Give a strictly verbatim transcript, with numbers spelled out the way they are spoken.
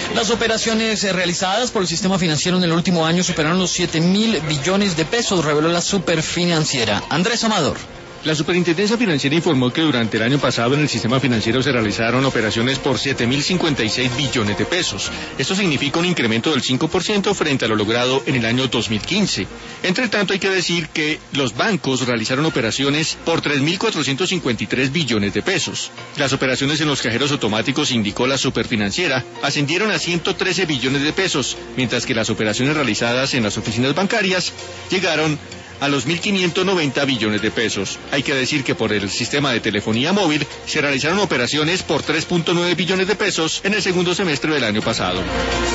Las operaciones eh, realizadas por el sistema financiero en el último año superaron los siete mil billones de pesos, reveló la Superfinanciera. Andrés Amador. La Superintendencia Financiera informó que durante el año pasado en el sistema financiero se realizaron operaciones por siete mil cincuenta y seis billones de pesos. Esto significa un incremento del cinco por ciento frente a lo logrado en el año dos mil quince. Entre tanto, hay que decir que los bancos realizaron operaciones por tres mil cuatrocientos cincuenta y tres billones de pesos. Las operaciones en los cajeros automáticos, indicó la Superfinanciera, ascendieron a ciento trece billones de pesos, mientras que las operaciones realizadas en las oficinas bancarias llegaron a los mil quinientos noventa billones de pesos. Hay que decir que por el sistema de telefonía móvil se realizaron operaciones por tres punto nueve billones de pesos en el segundo semestre del año pasado.